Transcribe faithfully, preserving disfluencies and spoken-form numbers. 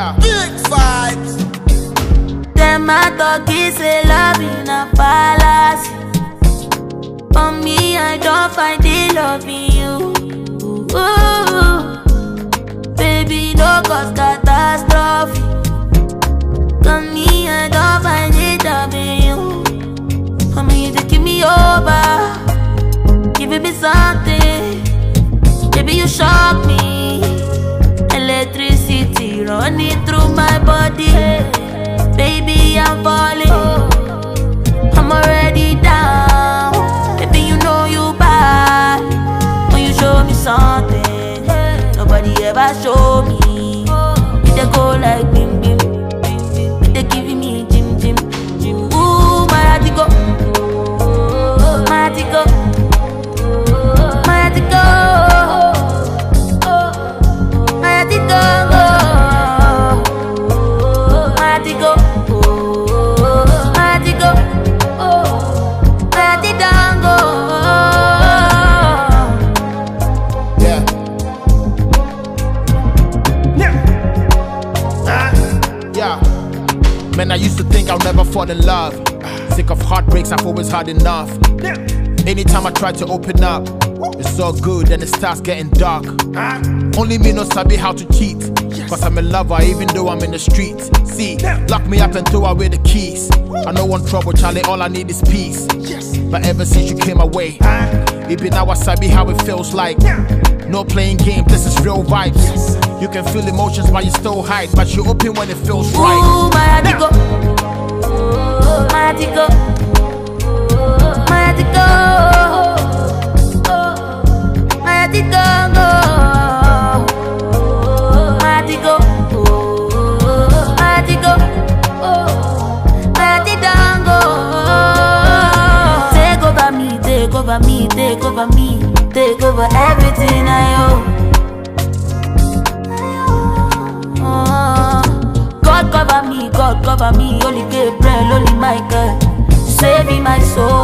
Yeah, big vibes. Them my talkies say love in a palace. For me, I don't find the love in you. Ooh, baby, no cause catastrophe. For me, I don't find the love in you. For me, you just give me over, giving me something. Baby, you shock me. Electricity running through my body. Baby, I'm falling. I'm already down. Baby, you know you bad. When you show me something nobody ever show me. You dey go like bim bim. You dey giving me jim jim jim. Ooh, my heart go, my heart go, my heart go, my heart go, my heart go. Man, I used to think I'll never fall in love. Sick of heartbreaks, I've always had enough. Anytime I try to open up, it's all good, then it starts getting dark. Only me no sabi how to cheat, cause I'm a lover even though I'm in the streets. See, lock me up and throw away the keys. I no want trouble, Charlie, all I need is peace. But ever since you came away, even now I sabi how it feels like. No playing games, this is real vibes. You can feel emotions but you still hide, but you open when it feels right. Ooh, my heart go, my heart go, my heart go, my heart go, my heart go, my heart go, my heart go. Take over me, take over me, take over me, take over everything I own. God cover me, God cover me, only Gabriel, only Michael, saving my soul.